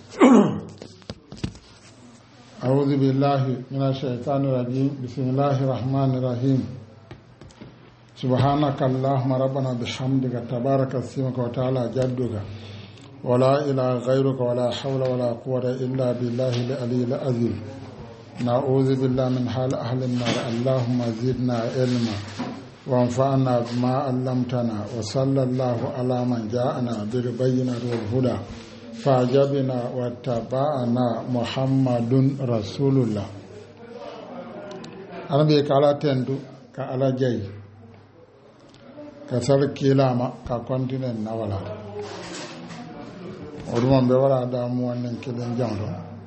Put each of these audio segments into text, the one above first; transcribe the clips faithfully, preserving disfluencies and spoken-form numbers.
أعوذ بالله من الشيطان الرجيم بسم الله الرحمن الرحيم سبحانك اللهم ربنا بحمدك تبارك اسمك وتعالى جدك ولا إله غيرك ولا حول ولا قوة إلا بالله العلي العظيم نعوذ بالله من حال أهل النار اللهم زدنا علما وانفعنا بما علمتنا وصلى الله على من جاءنا بالبينات والهدى فاجبنا واتبعنا محمد رسول الله أنا بيك على تندو كعلى جاي كسر كيلاما ككونتين نوالا ورمان بولا دامو أنن كلين جانرو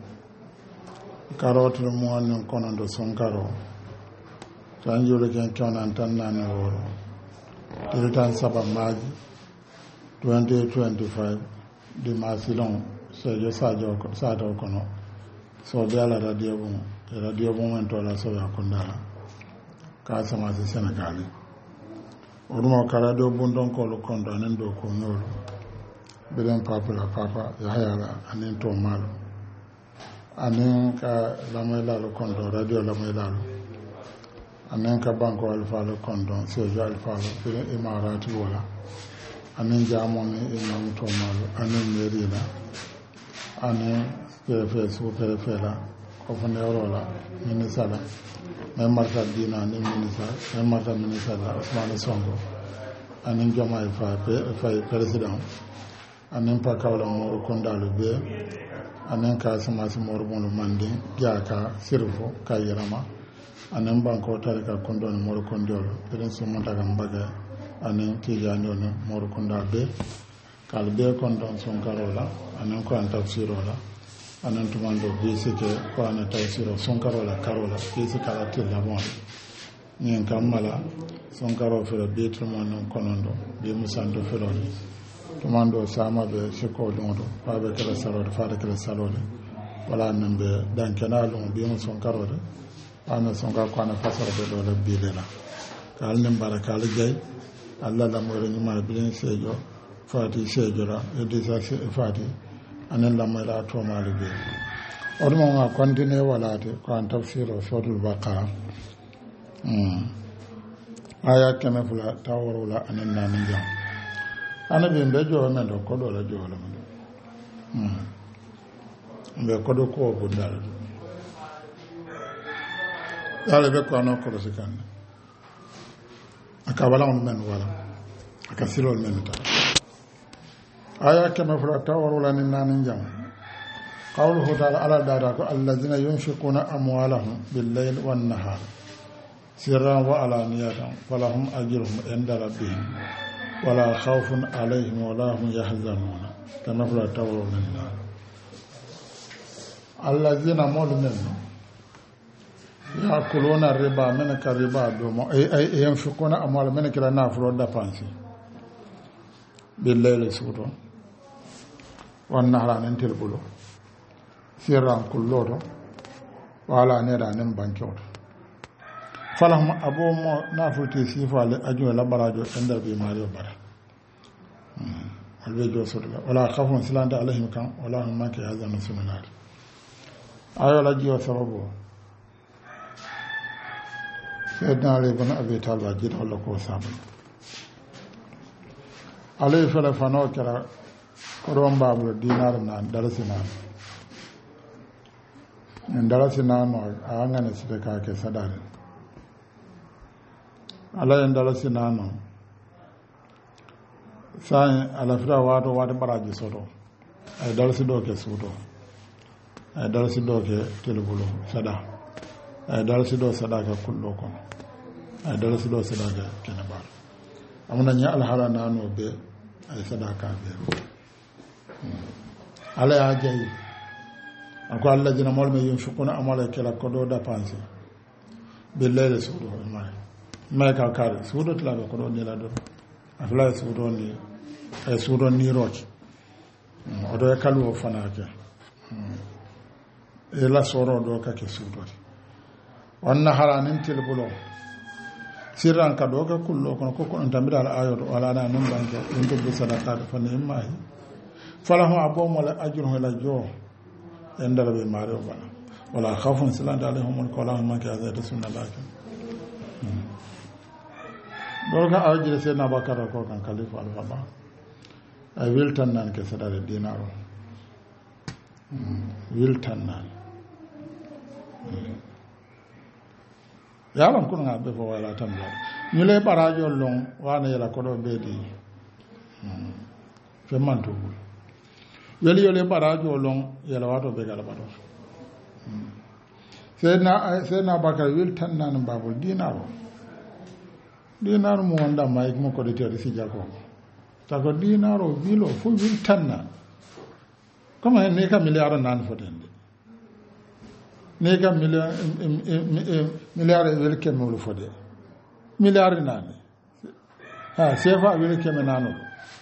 كاروت المو أنن كونندو سونكارو تانجولو كن كون أنتن نانورو تلتان سبا ماجي twenty twenty-five di masilon sejo sajo sajo kono so be ala radio bon radio bon en to la so ya kondala ka sama se Senegal orumo ka radio bon don ko lo kondo nen do ko nyoro belen papa la papa ya hayala anen to malo anen ka la mela lo kondo radio la mela lo anen ka banko alfa lo kondo sejo alfa lo be imarati wala anin jamoni imam tomalo anin merila anin perefe su perefe la kofane orola minisala may marta dina anin minisa may marta minisa la Ousmane Sonko anin Diomaye Faye Faye président anin pakawla moro kondalu be anin ka samasi moro bono mandi giaka sirfo kayirama anin banko tarika kondon moro kondolo peden su montaga mbaga anen tijani on mor kunda be kal be kon don son karola anen ko an tafsirola anen tumando be sike ko an tafsiro son karola karola be sike kala tilla bon nyen kamala son karo fere be tumando konondo be musando fere tumando sama be siko dondo pa be kala sarode fa de kala salode wala nambe dan kanalo be mun son karode ana son ka ko an fasara be do le bi lela kal nem barakal jay Allah la mo reni ma bilen sejo fati sejo la e disa fati anen la mo la to ma le be o mo nga continue wala te ko an tafsiro suratul baqara mm aya keme fula tawro la anen na ni jam ana be mbe jo men do ko do la jo la mm mbe ko do ko bu dal dale be ko no ko do sikan akabala on men wala akasiro men ta aya kama fura tawara lan nan jam qawluhu ta'ala ala dada ko allazina yunfiquna amwalahum bil-layli wan-nahar sirran wa alaniyatan falahum ajruhum inda rabbihim wala khawfun alayhim wala hum yahzanun kama fura tawara lan nan allazina mu'minun yakuluna riba men ka riba do mo ay ay yanfiquna amwal men kila nafro da pansi billahi sudo wan nahran tilbulo sirran kullodo wala ne da nan banko falahum abu mo nafuti sifa le aju la barajo tandar bi mario bara albe jo sodla wala khafun silanda alaihim kan wala hum manki hazan sunnat ayo la jiyo sababu Sayyidina Ali ibn Abi Talib jid Allah ko sabu alay fala fano kala koron babu dinar na darasina en darasina no anga ne sita ka ke sadare alay en darasina no sai ala fira wato wato baraji soto ay darasi do ke soto ay darasi do ke telebulo sada ay darasi do sadaka kullo kono ay darasi do sadaka kene bar amna nya alhala nano be ay sadaka be ala ya jayi ako alla jina mol me yunfiquna amala kala kodo da pansi billahi sudo mai mai ka kare sudo tla ko do ni la do afla sudo ni ay sudo ni roki odo e kalu fanake e la soro do ka ke sudo wannan haranin tilbulo sirran ka doga kullo kono ko ko tambira al ayat wala na nun banke in to sadaka fa ne mai falahu abum wala ajruhu la jo endara be mari bana wala khafun silanda alaihim ko la man ka za sunnalaki doga awjire se na bakara ko kan khalifa al baba ay wiltan nan ke sadare dinaro wiltan nan yalan kun nga be fo wala tan la ñu lay barajo long wana yala ko do be di fe mantu yeli yele barajo long yala wato be gala bato sena sena bakar wiltan nan babul dinaro dinaro mo wanda may mo ko de tedi si jago tago dinaro bilo fu wiltan nan comme ne ka milliard nan fotende ne ka milliard milliard wel ke mo lu fode milliard nan ha sefa wel ke me nanu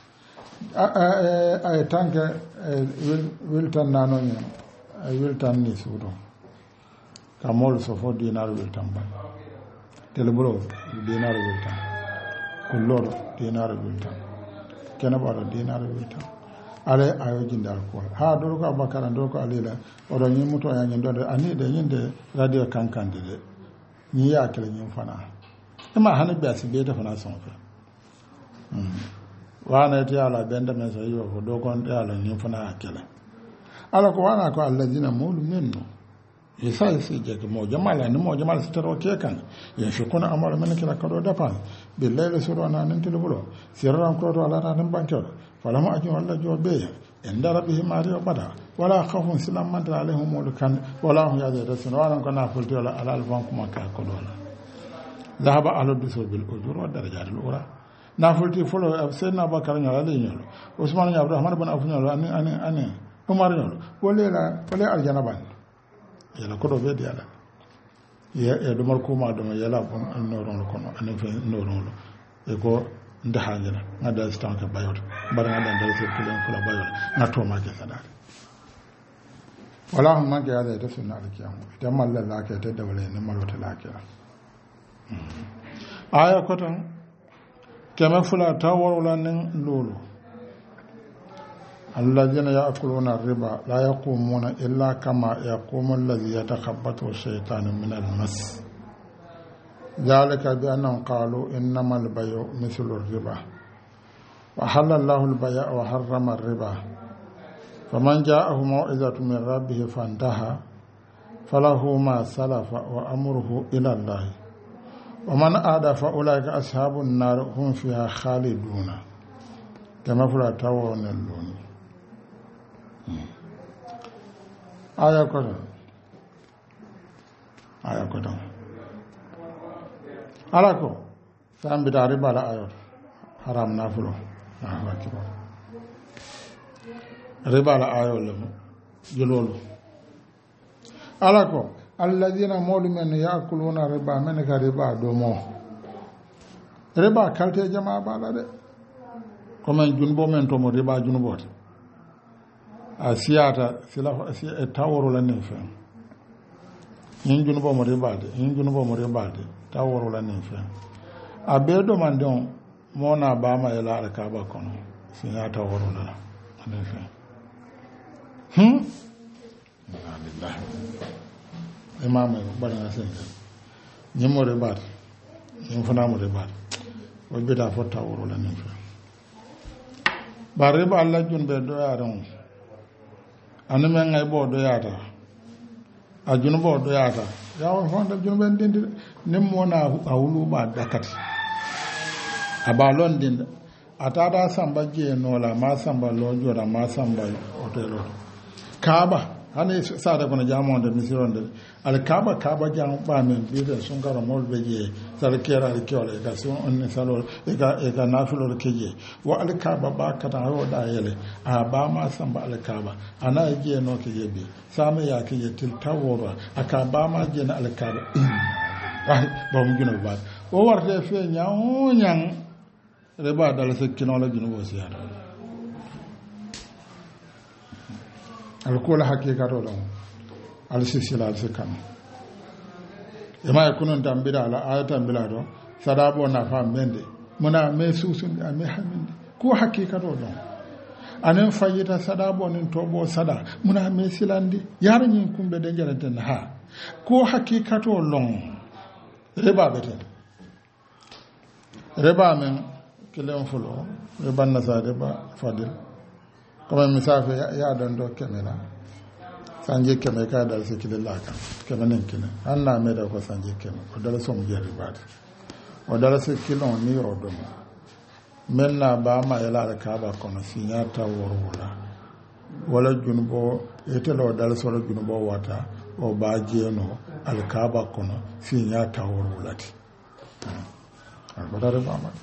ay tanke wiltan nano ni ay wiltan ni sudo kamol so fo dinaro wiltan ba telebro dinaro wiltan kullor dinaro wiltan kenaba dinaro wiltan ale ayo jindal ko ha do ko abakara do ko alila odo nyi muto ya nyi do ani de nyinde radio kankande de nyi ya kele nyi fana ma hanu be asibe de fana son fa mm wana ti ala benda men so yo do kon de ala nyi fana akele ala ko wana ko allazina mulu minno yesa si je ko mo jamala ni mo jamala sitaro ke kan ya shukuna amara men kala kado dafa billahi surana nan tilubulo sirran ko to ala nan banko falama ajun walla jobe en darabihi mari bada wala khafun silam man alaihim mulkan wala hum yadratun wala kana fulti wala ala alfan kuma ka ko dola dhahaba ala dusul bil ujur wa darajat al ura na fulti fulo sayyidina bakar nyala le nyolo usman ibn abdurrahman ibn affan nyolo ani ani ani umar nyolo wala la wala aljana ban yala ko do be diala ya e do mar kuma do yala bon an noron ko no an fe noron e ko ndahajira ngada stanka bayot bar ngada ndal se tulen kula bayot na to ma ke sadar wala hum ma ke ada to sunna alkiyam ita malla la ke ta dawle ne malota la ke aya ko tan kema fula tawala nin lulu alladhina ya'kuluna riba la yaqumuna illa kama yaqumu alladhi yatakhabbathu ash-shaytanu min al-mas ذلك بأنهم قالوا إنما البيع مثل الربا وحل الله البيع وحرم الربا فمن جاءه موعظة من ربه فانتهى فله ما سلف وأمره إلى الله ومن عاد فأولئك أصحاب النار هم فيها خالدون كما فلا تاون اللون آية كذا آية كذا alako sambi da riba la ayot haram na fulo ah kiba riba la ayol jololo alako alladina mawliman yaakuluna riba men ka riba do mo riba kalte jama bala de comme junbo men to mo riba junbote asiyata sila e taworo la ne fe yin junbo mo riba de yin junbo mo riba de taworo la nin fe abedo mandon mona bama ila alkaba kono sinya taworo la nin fe hm alhamdulillah imam bana senga nyimo re bat nyimo fana mo re bat wajbeta fo taworo la nin fe bare ba Allah junbe do yaron anu men ngay bo do yata a junubo do yata yawo fonda junube ndindi nimmona awulu ba dakati abalon dinda atada samba je nola ma samba lojora ma samba hotelo kaba hani sada kono jamonde misironde al kaba kaba jam ba men biide sun garo molbe je sal kera al kyole ga sun on salo e ga e ga nafulo keje wa al kaba ba kata ho da yele a ba ma samba al kaba ana je no keje bi sama ya keje til tawora aka ba ma je na al kaba ah ba mu gina ba o warde fe nyaaw nyang re ba dal se kino la gino bo siya alkola hakika to don alsisila alsikan ema kunun tambira ala ayatan bilado sadabo na fa mende muna me susun da me haminde ko hakika to don anen fayita sada bonin tobo sada muna me silandi yar nyin kumbe de jareten ha ko hakikato long reba beten reba men kilen fulo reba nasa reba fadil comme misafe ya don do kemela sanje keme ka dal se kililla kan keme nen kine anna me da ko sanje keme o dal som je riba o dal se kilon ni o do menna ba ma ela da ka ba kono sinya ta worwula wala junbo etelo dal so junbo wata o ba jeno al kaaba kono sinya ta worwulati albadare ba ma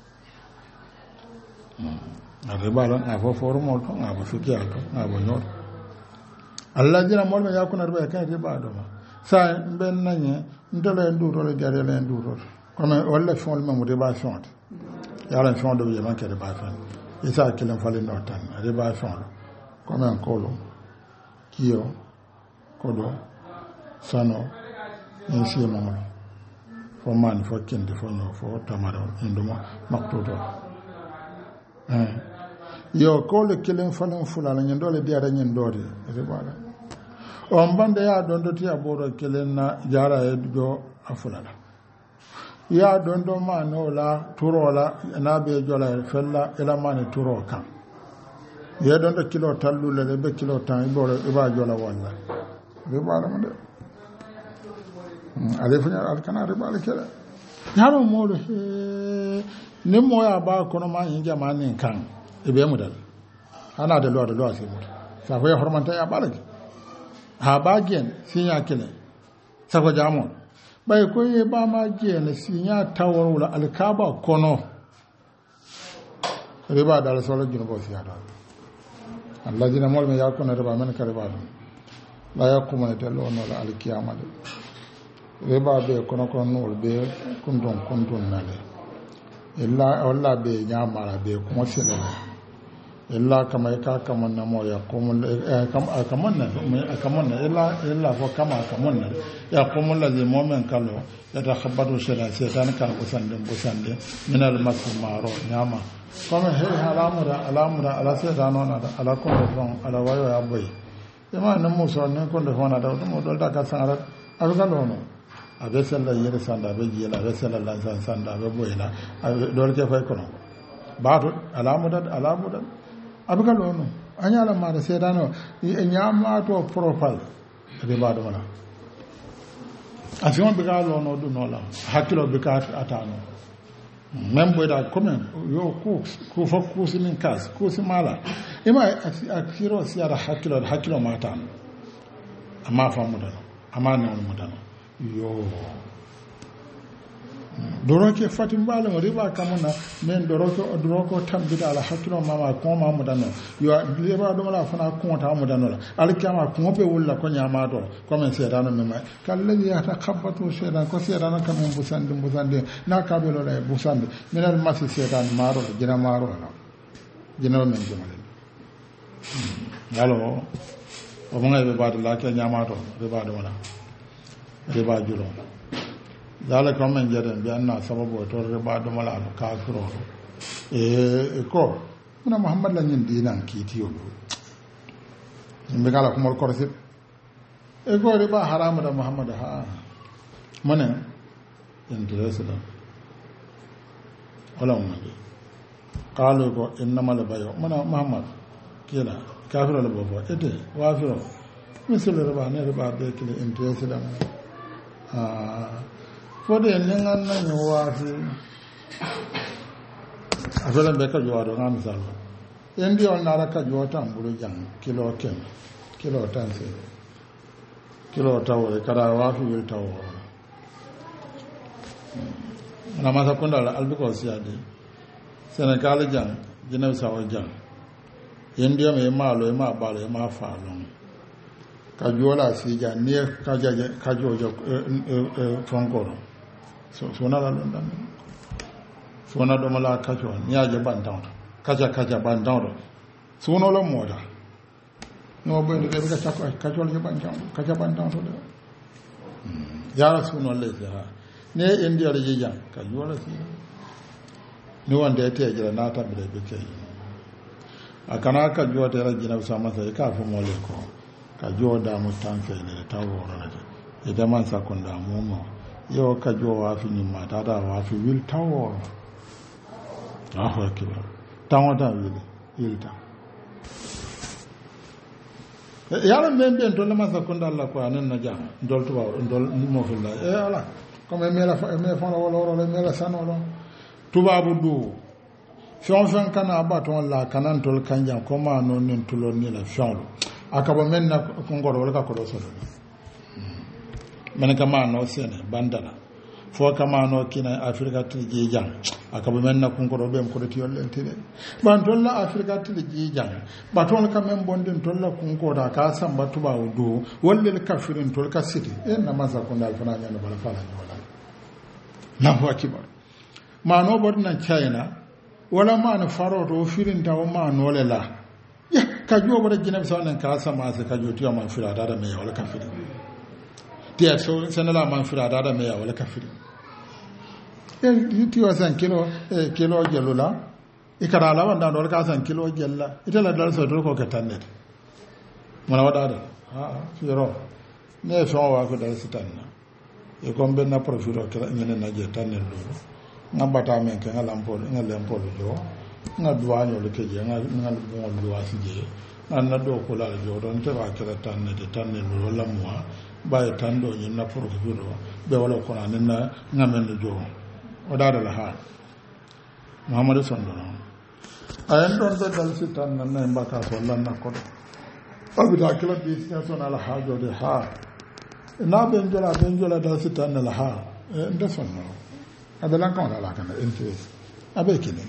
arriba lan a fo formo to a ba fiki alto a ba nyor Allah jina molme yakuna riba kan riba do ma sa ben nanye ndele nduro le gare le nduro comme wala fon le mo riba fon yala fon do yema ke riba fon isa kilen fale no tan riba fon comme un kolo kio kodo sano insi mo fo man fo kende fo no fo tamaro induma maktoto eh yo ko le kilen falen fulala nyando le diara nyandori ribala on bande ya don do ti aboro kilen na jara e do afulala ya don do ma no la turola na be jola fella ela mani turo kan ya don do kilo tallu le be kilo tan iboro iba jola walla ribala mo de ale fanya al kana ribala kala yaro mo de ne mo ya ba kono ma yin jama'an kan ibe mu dal ana da luwa da luwa sai mutu sako ya hormanta ya balage ha bagen sin ya kile sako jamon bai ko ye ba ma gen sin ya tawarula alkaba kono riba da solo gino bo siya da Allah jina mol me ya kono riba men ka riba la yakuma ta lo no la alkiyama riba be kono kono no be kundon kundon nale illa walla be nyamara be kuma sele illa kama ka kama na mo ya kuma kama kama na kama na illa illa fo kama kama na ya kuma lazi momen kallo ya ta khabatu shada setan kan usande busande min al masmaro nyama kama he halamura alamura ala sedano na ala ko don ala wayo ya boy ima na muso ne ko do hona da mo do da ka sangara alu kan no abe sella yere sanda abe jela abe sella la sanda abe boyla abe dol ke fay kono baatu alamuda alamuda abe kala no anyala ma da sedano nyama to profile de baado wala afion be ga lo no du no la hakilo be ka atano même boy da comme yo ku ku fa ku sin kas ku sin mala ima akiro si ara hakilo hakilo ma atano ama fa mudano ama ne mudano yo doroke fatim bala mo riba kamuna men doroke doroko tambida ala hakilo mama ko ma mudano yo riba do mala fana ko ta mudano ala kama ko be wulla ko nyama do ko men sedano mema kallazi ya takhabbatu sedan ko sedano kam busande busande na kabelo la busande min al masi sedan maro jina maro na jina men jumale yalo o mo ngai be badu la ke nyama do riba do mala riba julo dala ko men jere bi anna sababu to riba do mala kafiro e ko muna muhammad la nyin dinan kitiyo mbe kala ko mol korsit e ko riba haram da muhammad ha mane interest da wala mo qalu ko innamal bayu muna muhammad kila kafiro la bobo ete wafiro misal riba ne riba be kila interest da fode nengan na nyowafi afela beka jwado ngam salo endi on nara ka jwata mbulu jang kilo ken kilo tanse kilo tawore kada wafi wil tawore na masa kunda la albiko siade Senegal jang jina sawo jang endi me malo e ma balo e ma falon kajola sija ne kajaje kajojo fonkoro so sona la londan sona do mala kajo nyaaje bantan kaja kaja bantan sono lo moda no bo de ka chako kajo le bantan kaja bantan to ya sono le ha ne india le jija kajola si ni wanda te jira na ta bele be kai akana ka jota ra jina sama sai ka fa mole ko ka joda mu tan fe ne ta woro na ida man sakunda mu mo yo ka jo wa fi ni mata da wa fi wil ta woro aho akiba tawo da wil wil ta yalla men ben to le man sakunda Allah ko anan na ja ndol to ndol mo fi la e ala comme me la me fa la woro le me la sanolo tubabu du fion fion kana baton la kanan tol kanjan koma non nin tulon ni la fion akaba men na kongoro wala ka ko so men kama no sene bandana fo kama no kina afrika tiji jang akaba men na kongoro be ko ti yolle tede ban tol la afrika tiji jang baton ka men bonden tol la kongoro ka samba tubabu du wolle kafirin tol ka siti en na masa ko dal fana nyano bala fala ni wala lahu akibar mano bodna china wala man faro to firin taw mano lela ya ka jo boda jina so nan ka sama se ka jo tiyo man fira dada me wala kafiri tiya so senala man fira dada me wala kafiri e yitiyo san kilo e kilo jelula ikara la wanda do ka san kilo jella itala dal so to ko ka tannet mala wada da ha firo ne so wa ko dal sitanna e ko benna profilo kala ngene na je tannet do ngabata men ke ngalampol ngalampol jo ngadwanyo le keje ngal mo duwa sije anna do ko la jo don te ba kala tanne de tanne lo la moi ba tando ni na profilo be wala ko na na ngamen jo o dada la ha muhammadu sallallahu ayen don do dal sitan na na mbaka so lan na ko abita kala bi sitan ala ha jo de ha na ben jola ben jola dal sitan na la ha nda sonno abelan kan la kan interest abe kini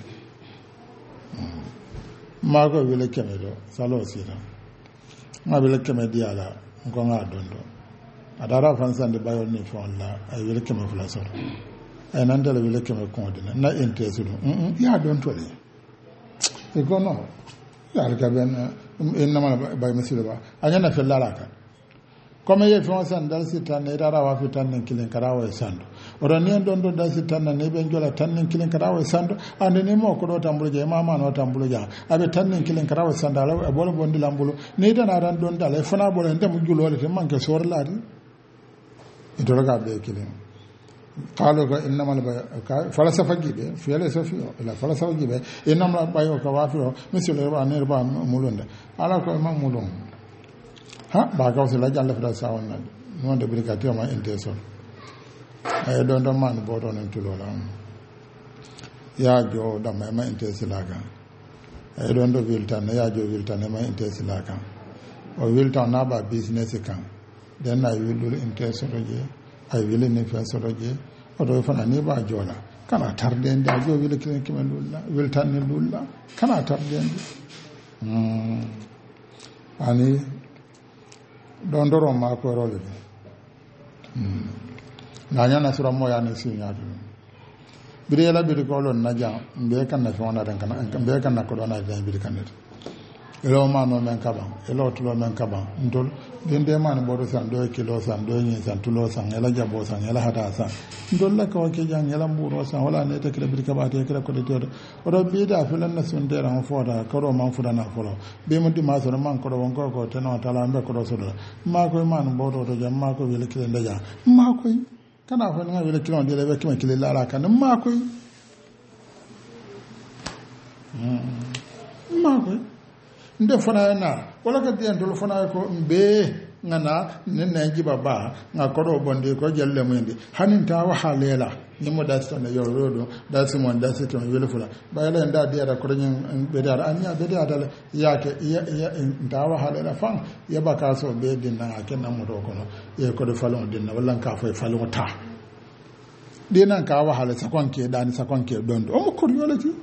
ma ko wele keme do salo sira ma wele keme diala ko nga dondo adara fansan de bayo ni fon la ay wele keme fula so ay nan dala wele keme ko dina na interest do ya don to le e ko no ya ka ben en na ma bay mesilo ba anya na fel la ka comme ye fon san dal sitan ne dara wa fitan nen kilen karawo e sando ora ni don do dal sitan ne be jola tan nen kilen karawo e sando ande ni mo ko do tambulo je mama no tambulo ja abe tan nen kilen karawo e sando ala bolo bondi lambulo ni dana ran don dal e fana bolo ndem julole te manke sor laadi ito raga be kilen qalo ka innamal bay falsafa gibe fiele sofio la falsafa gibe innamal bayo ka wafiro monsieur le ba ne ba mulonda ala ko ma mulon ha ba ka wasi la jalla fada sawon nan non de brigadier ma intention ay don don man bo don en tulola ya jo da ma ma intention la ga ay don do wiltan ya jo wiltan ma intention la ga o wiltan na ba business kan den na wilul intention je ay wilin ne fa so je o do fana ni ba jola kana tarden da jo wil kilen kimen lulla wiltan ne lulla kana tarden mm ani don doro ma ko role hmm na nya na sura mo ya ne sinya du bire la bire ko lon na ja mbe kan na fona dan kan mbe kan na ko don na dan bire kan net elo ma no men kaba elo tulo men kaba ndol den de man bodo san do kilo san do nyi san tulo san ela jabo san ela hada san ndol la ko ke jang ela mburo san wala ne te kire bire kaba te kire ko de to odo bi da filan na sun de ran foda ko do man fuda na folo be mo di ma so man ko do won ko ko te no tala mbe ko do so do ma ko man bodo do jam ma ko wele kire ndaja ma ko kana fa nga wele kire on de le kime kire la ra kan ma ko ma ko nde fana na wala ka diyan to fana ko mbe ngana nenne jiba ba nga kodo bonde ko jelle mundi hanin ta wa halela ni mo da sta na yo rodo da si mon da si to wele fula ba la nda dia da ko nyen be da anya be da dal ya ke ya ta wa halela fan ya ba ka so be din na ke na mo do ko no ye ko do falon din na wala ka fa falon ta dinan ka wa halela sakon ke dani sakon ke dondo o mo ko yolati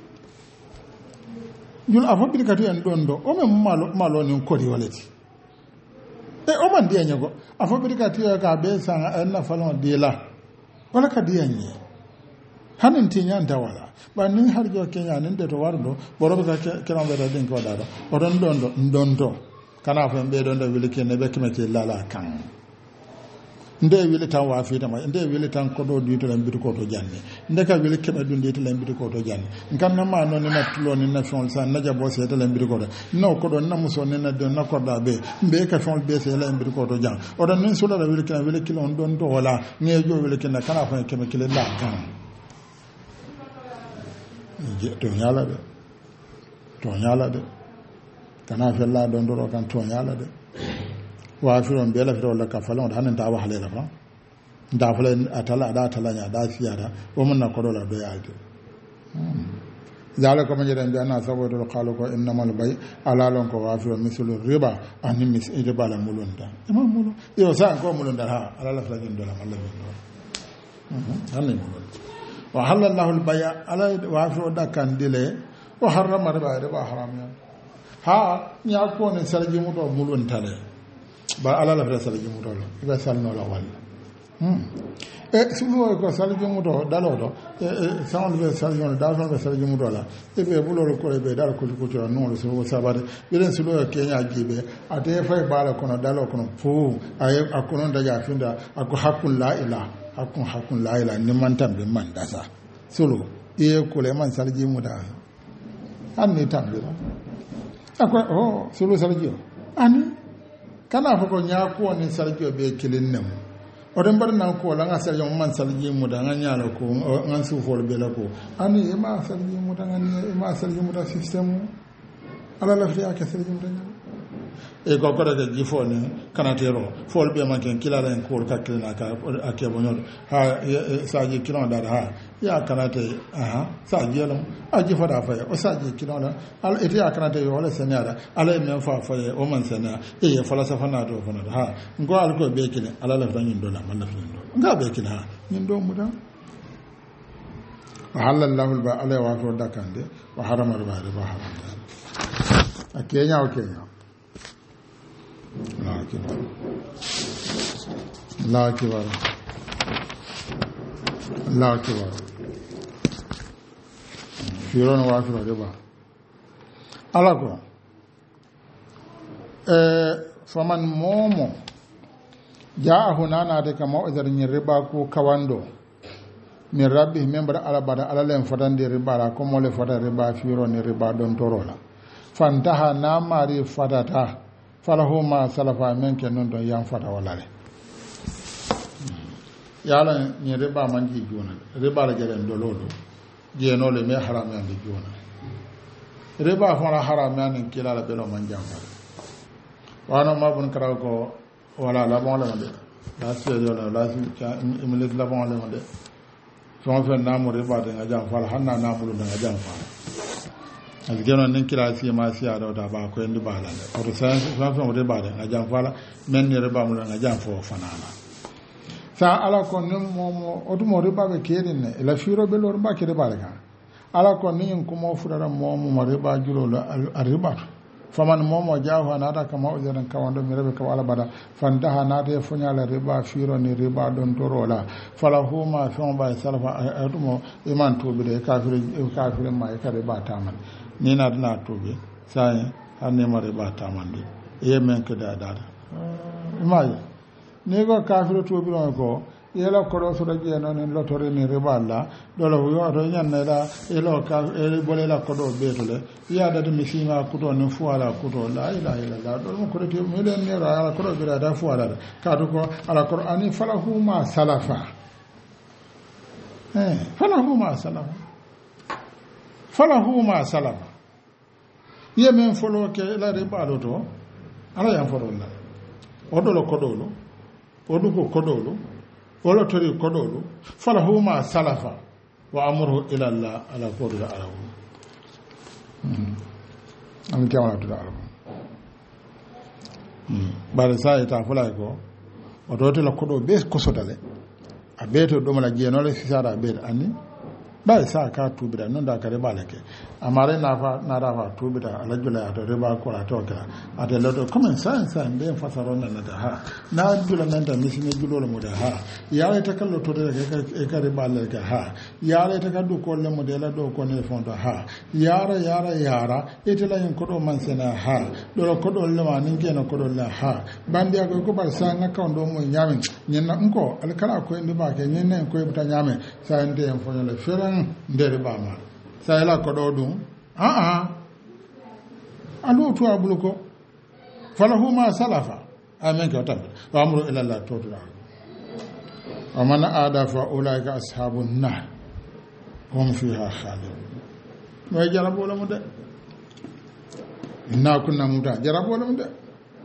jul afo bi katu en dondo o me malo malo ni ko di walati e o man dia nyago afo bi katu ka be san en na falon di la wala ka dia nyi hanin tinya ndawala ba ni har jo kenya nin de to wardo boro ka kiran be den ko dado o don dondo dondo kana fa be dondo wili ken be kime ke lala kan nde wili tan wafitama nde wili tan koɗo duyto len mbiti koto janne nde ka wili keɓe ɗum ndiyto len mbiti koto janne kannama noon nena tulo nena feŋol sa najabo seeta len mbiti koto no koɗo nena muso nena de nakkorɗa ɓe mbe ka feŋol ɓe seela en mbiti koto jang oɗon nin suɗoɗa wili kina wili kilo on ɗon to wala ŋeejo wili kina kana fo keɓe kile la kan to ñala de to ñala de kana fella ɗon ɗoro kan to ñala de wafiron bela firo la kafala on hanen ta wa halela fa nda fala atala da atala nya da siyara o mun na kodola do yalde zala ko manjere bi ana sabodo qalu ko innamal bay ala lon ko wafiro mislu riba ani mis riba la mulunda imam mulu yo sa ko mulunda ha ala la fala jin dola malla bin do hanen mulun wa halallahu al bay ala wafiro da kandile wa harrama riba riba haram ya ha nya ko ne sarji mu do mulun tale ba ala la fere salji muto lo ibe salno la walla hmm e sulu ko salji muto dalo do e sawon be salji muto dalo be salji muto la e be bulo ko be dal ko ko to no so sabade bilen sulu ke nya gibe ate fay bala kono dalo kono fu ay akono daja finda ako hakun la ila hakun hakun la ila ni man tambe man dasa sulu e ko le man salji muta anni tambe ako oh sulu salji ani kana fako nyaako ni sarjo be kilin nem o den bar nan ko la nga sarjo man sarji mu da nga nyaala ko nga su fol be la ko ani e ma sarji mu da nga ni e ma sarji mu da system ala la fiya ka sarji mu da e ko ko da jifo ni kana tero fol be man ken kilala en ko ka kilina ka ake bonyo ha saji kilon da ha ya kana te aha saji lam aji fa da fa o saji kilon da al eti ya kana te yo la senara ala men fa fa o man sena e ya falsafa na do fa na ha ngo al ko be kilin ala la tan ndo la man la fin do nga be kilin ha nyin do mu da wa halallahu al ba ala wa fa da kande wa harama riba riba haram akenya o kenya la kibar la kibar la kibar firon wa firon riba alako eh faman momo jaahu nana de kama odar ni riba ko kawando min rabbi membra ala bada ala len fotande riba la ko mo le fota riba firon ni riba don torola fantaha na mari fatata falahu ma salafa men ke non don yan fata walale yala ni riba man ji jona riba la jere ndolodo je no le me haram yan di jona riba fara haram yan kila la belo man jamba wana ma bun kara ko wala la bon la de la se yo la la si ka imilet la bon la de so fe na mo riba de nga jam fala hanna na mo de nga jam fala azgeno nin kila si ma si ado da ba ko ndi bala le o sa sa fa mo de ba de nga jam fala men ni riba mo nga jam fo fanana sa ala ko nim mo mo o mo riba be kedin ne la firo be lor ba ke riba le kan ala ko nin ko mo fudara mo mo riba juro la riba faman mo mo jaw na da kama o jaran kawando mi rebe ka wala bada fandaha na de funya la riba firo ni riba don torola falahu ma fon ba salafa atumo iman to bi de kafir kafir ma ka riba taman ni na dina to bi sai han ne ma riba taman de e men ke da da imai ne go kafir to bi ko yela ko do so da je non en lotore ni riba la do lo yo do nyan ne la e lo ka e bole la ko do be to le ya da mi sima ku to ni fu ala ku to la ila ila la do mo ko de mi len ne ra ala ko do bi da fu ala ka do ko ala qur'ani falahu ma salafa eh falahu ma salafa falahu ma salafa ye men folo ke la riba do to ala yan folo la o do lo ko do lo o do ko do lo wala tori kodolu falahu ma salafa wa amruhu ila Allah ala qawli arabu am kewala to arabu bare sai ta fula ko o do to la kodo be ko sodale a beto do mala jeno le sisara be ani bai sa ka tubira non da ka riba lake amare na fa na da fa tubira alajula to riba ko ra to ka ade lodo common sense and then fasaro nan da ha na jula nan da misine julo mu da ha yare ta kallo to da ka ka riba lake ha yare ta kaddu ko le mu de la do ko ne fondo ha yara yara yara ite la yin ko do man sena ha do ko do le ma nin ke na ko do la ha bandi ko ko bar sa na ka ndo mo nyamin nyen na nko alkala ko ndi ba ke nyen na ko e buta nyame sa ende en fonyo le fere ndere ba ma sa ela ko do dum a a alo to abuluko falahu ma salafa amen ko tam wa amru ila allah to dura wa man ada fa ulaika ashabun nar hum fiha khalidun way jarabo la mu de inna kunna muta jarabo la mu de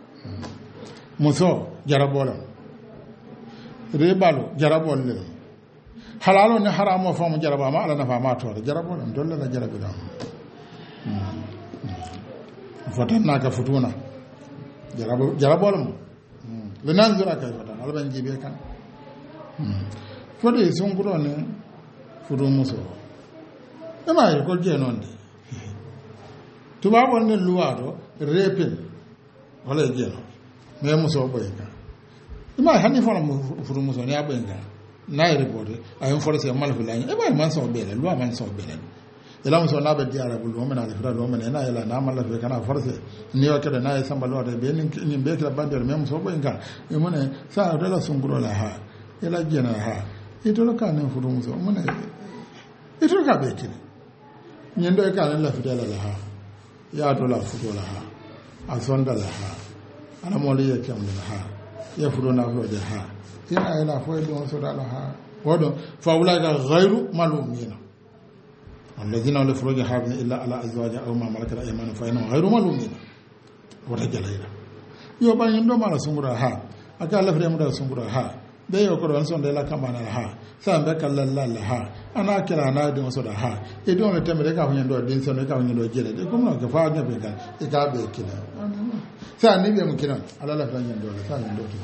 muso jarabo la rebalo jarabo le halalo ne haramo famu jaraba ma ala nafa ma to jarabo la dolla la jarabi da fotanna ka futuna jarabo jarabo la le nan zura ka fotan alban jibe kan fode sun gudo ne fudu muso e ma ko je non de tuba wonne luwado repin wala je non me muso boy ka e ma hani fona fudu muso ne aben ka na report ayon force mal fulani e ba man so bele luwa man so bele ela muso na be diara bulu mo na le fra do mo na ela na mala fe kana force ni o kada na samba lo de be ni ni be kala bandere me muso boy ka e mo ne sa do la sunguro la ha ela jena ha ito lo kana fudu muso mo ne ito ka be kini nyendo e kana la fidela la ha ya to la fudu la ha asonda la ha ana mo le ye kam la ha ya fudu na flo de ha ina ila fo e do so da la ha wodo fa ulaika ghairu malumina alladhina la furuja habna illa ala azwaja aw ma malakat aymanuhum fa inahum ghairu malumina wata jalaila yo ba nyendo mala sungura ha aka la fere mu da sungura ha be yo ko ron son de la kamana ha sa be kallalla la ha ana kira na de so da ha e do me tembe ka nyendo din so ne ka nyendo jere de ko mo ka fa ga be ka e ka be kila sa ni be mu kila ala la fa nyendo sa nyendo to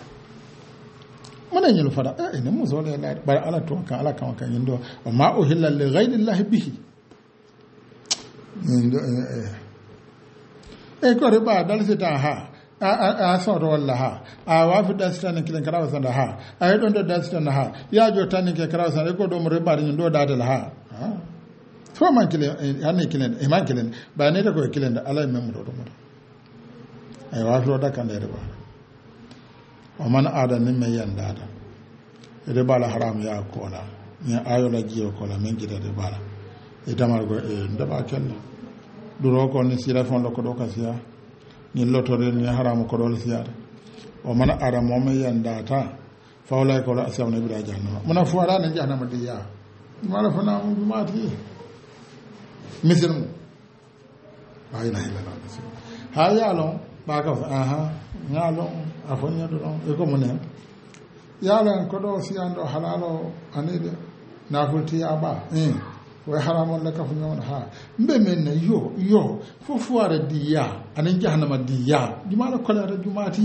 mana nyelo fada eh ne mo so le la bar ala to ka ala kan kan nyendo ma uhilla li ghayri allah bihi nyendo eh e ko riba dal sita ha a so ro la ha a wa fi dasita ne kilen karawa sanda ha a yi don da dasita na ha ya jo tan ne ke karawa sanda ko do mo riba ni do da da ha to man kilen hanne kilen e man kilen ba ne da ko kilen da ala mem do do mo ai wa fi da kan da riba o man ada min me yanda da riba la haram ya kola ni ayo la jiyo kola men gida riba la e damar go e ndaba kella duro ko ni sira fon lo ko do ka siya ni lotore ni haram ko do siya o man ada mo me yanda ta fawla ko la asawna bi jahannama mona fuara ni jahannama diya mala fana mu mati misirmu ayina hilala ha ya lo ba ka aha ngalo afonya do e ko monen yala ko do si ando halalo anede na fulti aba eh wa haramon la ka fu nyon ha mbe men ne yo yo fo fuare diya anan jahannama diya jumala ko la jumati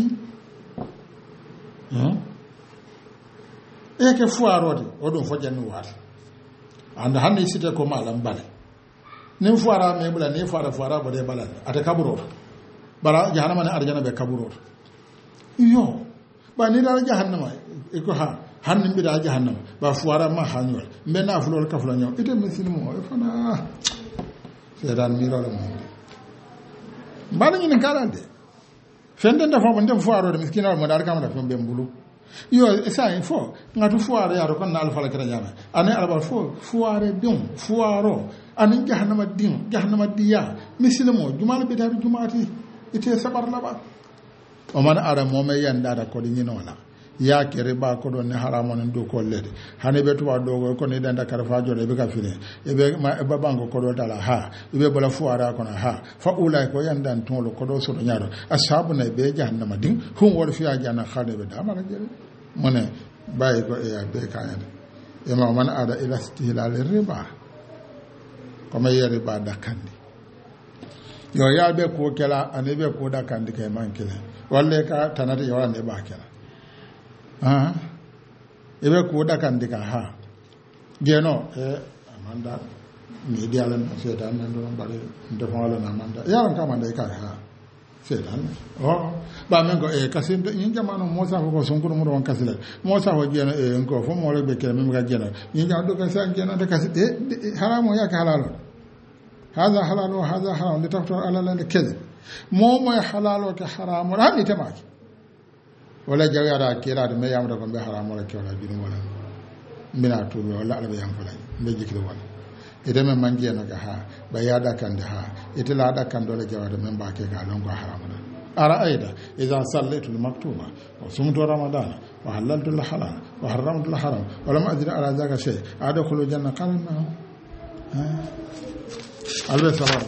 hmm e ke fuarode o do fo jannu wat anda hanne sita ko malam bale nin fuara me bula ni fuara fuara bo de bala ata kaburo bara jahannama ne arjana be kaburo yo ba ni dal jahannama e ko ha hannin bi da jahannama ba fuara ma hanyol mbe na fulol ka fulanyo ite misini mo e fana sedan miro la mo bani ni kalande fende nda fo mo ndem fuaro de miskina mo dar kam da fo be mbulu yo sa info ngatu fuara ya ko na alfa la kala jama ane alba fo fuare dum fuaro anin jahannama din jahannama diya misini mo jumal be dar jumati ite sabar la ba o man ara mo me yanda da ko ni nona ya kere ba ko don ne haramon do ko lede hane be tuwa do ko ne danda karfa jode be ka fine e be ba bango ko do dala ha e be bala fuara ko na ha fa ulai ko yanda ton lo ko do so do nyaado ashabu ne be jahannama din hum wor fi ajana khade be da mala jere mone bay ko e be ka yanda e ma man ada ila istihlal riba ko me yere ba da kandi yo ya be ko kala ane be ko da kandi kay man kila walle ka tanata yo ne ba kala ah ebe ko da kandi ka ha geno e manda ni dialan setan nan don bare defala na manda yaran ka manda ka ha setan oh ba men ko e kasin yin jamano mosa ko son ko mo don kasila mosa ho jena e ko fo mo le be kele mem ga jena yin ga do ka sa jena de kasi e haramo ya ka halalo hada halalo hada haram li taftar ala la kadhib mo mo halalo ka haramo hadi tamaki wala jawara kira de me yamra ko be haramo la kewla binu wala mina to wala ala be yam fala be jikiro wala ite men mangiya no ga ha ba yada kan da ha ite la da kan dole jawada men ba ke ga lon go haramu ara aida idza sallaitu al maktuba wa sumtu ramadan wa halaltu al halal wa haramtu al haram wa lam adri ala zaka shay adkhulu janna qalna albe sabar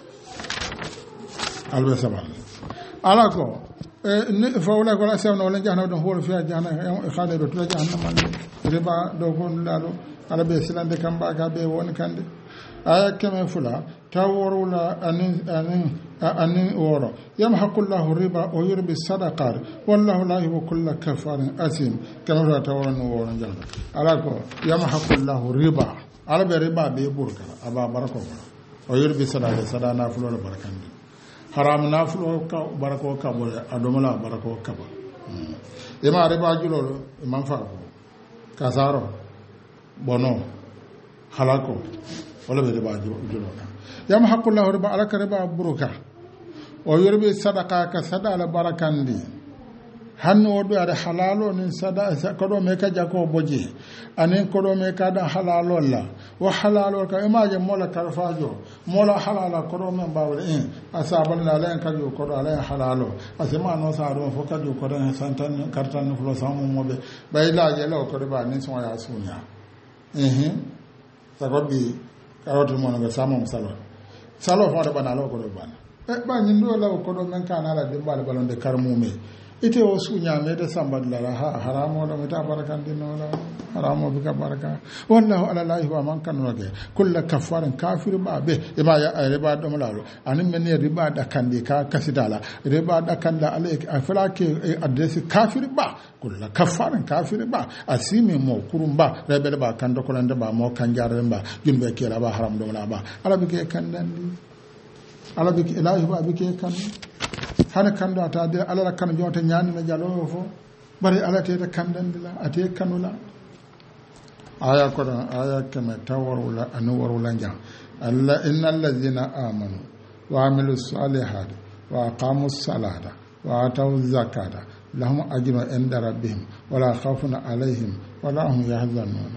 albe sabar ala ko e fawla ko la sewno wala jahna don hol fiya jahna e khade do tula jahannam riba do ko lalo ala be silande kamba ga be woni kande aya keme fula taworula anin anin anin woro yamhaqullahu riba wa yurbi sadaqat wallahu la yuhibbu kulla kafarin asim kama fula taworun woro jalda ala ko yamhaqullahu riba ala be riba be burka aba barako wa yurbi sadaqat sadana fulo barakandi haram na fulo ka barako ka bo adomala barako ka ba ima riba julo imam fa kasaro bono halako wala be riba julo yam haqqullahu riba alaka riba buruka o yurbi sadaqa ka sadala barakandi hanno do ada halalo nin sada ko do me ka jako boje anen ko do me ka da halalo la wa halalo ka imaje mola karfajo mola halala ko do men bawle en asabal la len ka jo ko do ala halalo asema no sa do fo ka jo ko do santan kartan flo samu mobe bayla je lo ko do ba nin so ya sunya eh sababi karoto mo no samu salo salo fo do bana lo ko do bana e ba nyin do la ko do men kana la de bal balon de karmume ite o sunya me de sambad la ha haramo la meta barakan dinno la haramo bi ka baraka wallahu ala lahi wa man kan wage kullu kafarin kafir ba be e ma ya riba do malalo anin men riba da kandi ka kasidala riba da kanda alai afala ke address kafir ba kullu kafarin kafir ba asimi mo kurum ba rebe ba kan do ko lande ba mo kan jaran ba jumbe ke la ba haram do la ba alabi ke kandandi alabi ke ilahi ba bi ke kan hana kando ata de alala kan jonta nyaani na jalo fo bari ala te kandandila ate kanula aya ko aya kama tawarula anwarula nja alla innal ladzina amanu wa amilus salihati wa aqamus salata wa atawuz zakata lahum ajrun inda rabbihim wala khawfun alaihim wala hum yahzanun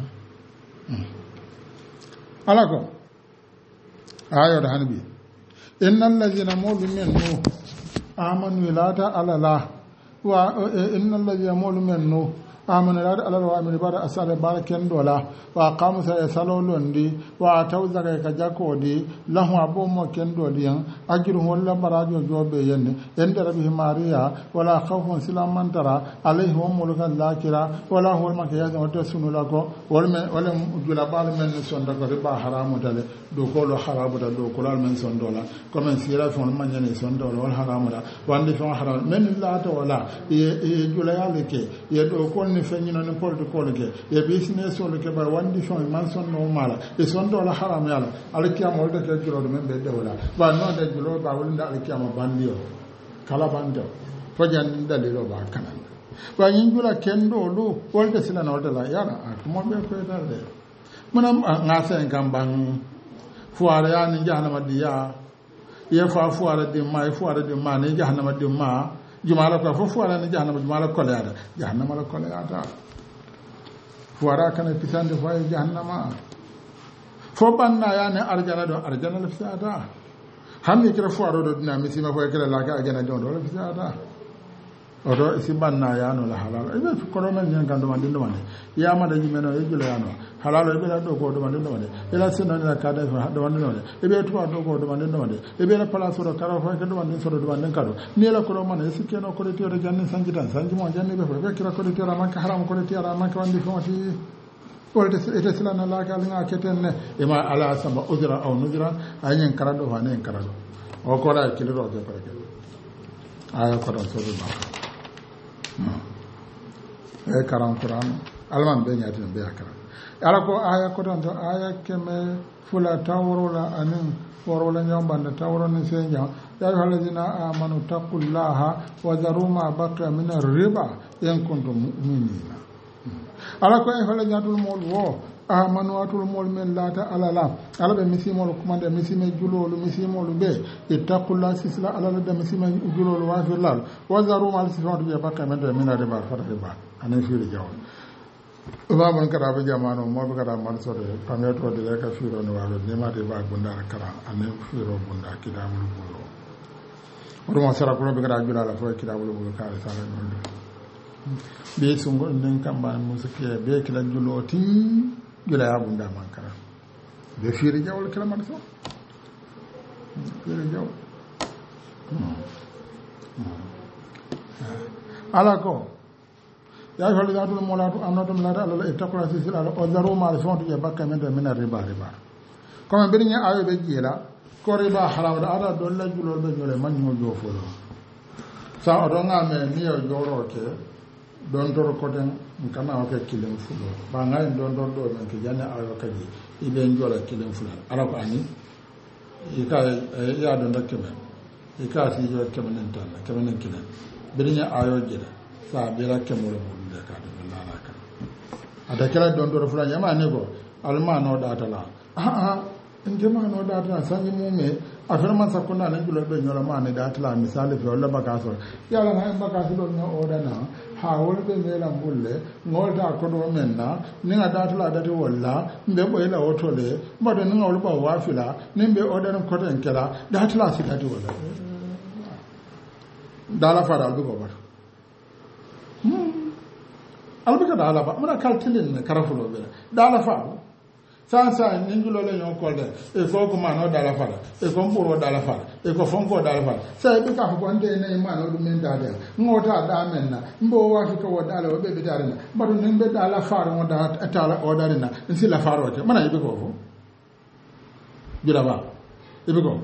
alako ayo da hanbi innal ladzina mu'minun amanu lata alala wa innal ladhi yamulu minnu amanu lata alala wa amanu bara asale baraken dola wa qamu sa salolondi wa tawzaka ka jakodi lahu abomo kendodi yan ajru wala barajo jobe yenne ende rabbi mariya wala khawfun silaman tara alayhi wa mulka lakira wala huwa makiyaz wa tasunulako wala wala jula bal men sonda ko riba haramu dale do ko lo haramu da do ko men sondola comme sira fon manyane sondola wal haramu da wande fon haram men la to wala e jula yaleke ye do ko ni fenyino ni porto ko leke ye business o leke ba wande fon man son no mala e sondola haram yala alkiyama wolde ke julo men be de wala ba no de julo ba wolde alkiyama bandio kala bando fojan dalilo ba kanan ba yin jula kendo lu wolde sila no de la yala mo be ko dal munam ngasa ngambang fuara ya ni jahannama diya ye fa fuara de ma fuara de ma ni jahannama de ma jumala ko fa fuara ni jahannama jumala ko le ada jahannama la ko le ada fuara kana pisande fa jahannama fo banna ya ne arjana do arjana la fisada hamni kira fuara do dina misima fo kira la ga arjana do do la fisada odo isi banna ya no la halal ibe ko do men nyan gando man dindo man ya ma da jimeno e jula ya no halal ibe la do ko do man dindo man ila sino na ka da fa do man dindo man ibe to do ko do man dindo man ibe la pala so do kara fa do man dindo so do man den kado ni la ko do man isi keno ko de tiore janni sanjitan sanji mo janni be be kira ko de tiora man ka haram ko de tiora man ka wandi foti wolde ete silana la ka nga ketenne e ma ala samba udra aw nudra ayen karado fa ne karado o ko la kiliro de ko ke aya ko do so do ba e karam quran alman be nyatin be akara ala ko aya ko tan to aya keme fula tawrola anin worola nyambanda tawro ne senya ya ayyuhallazina amanu taqullaha wa dharu ma baqiya min ar-riba in kuntum mu'minina ala ko e hola nyatul mol wo amanu atul mol men lata alala ala be misimol kumande misime julolu misimolu be ittaqullaha sisla ala da misime julolu wa filal wa dharu ma sifatu be baqiya min ar-riba fata riba anen fi jaw babon kara be jamano mo be kara man sore pameto de ka firo no walo ne ma de ba gunda kara ane firo gunda kidamul bulo odo mo sara ko be kara jula la fo kidamul bulo kare sala no be sungo nden kamba musike be kila julo ti jula ya gunda man kara be firo jawol kala man so firo jaw ala ko ya holi da dum molatu amnatum la da Allah ittaqula sisil ala ozaru ma fontu je bakka men do men riba riba comme be ni ayo be jela ko riba haram da ada do la julol be jole man ñoo jo folo sa o nga me ni yo joro ke don tor ko den kana o ke kilen fulo ba ngai don don do men ke janne ayo kaji ibe njola kilen fulo ala ko ani e ka ya don da kemen e ka si jo kemen tan kemen kilen be ni ayo jela sa bela kemore mo de ka de la la ka ada kala don do fula nyama ne go alma no data la ah ah inde ma no data sanyi mu me afir man sakuna nan julo be nyola ma ne data la misale fe wala baka so yala na baka so do no oda na ha wol be mela mulle ngol ta ko do menna ni ga data la data wala mbe boy la otole mbodo ni ngol ba wa fila ni mbe oda ko ten kala data la si data wala dala fara du ko ba albika dala ba muna kaltilin karafulo be dala fa sansa ningulo le yon kolde e ko ko mano dala fa e ko mburo dala fa e ko fonko dala fa sai be ka ko ande ne mano dum men dala ngota da menna mbo wa ko wo dala o be be dala na badu nimbe dala fa ro da tala o dala na nsi la fa ro te mana yibe ko fo jula ba yibe ko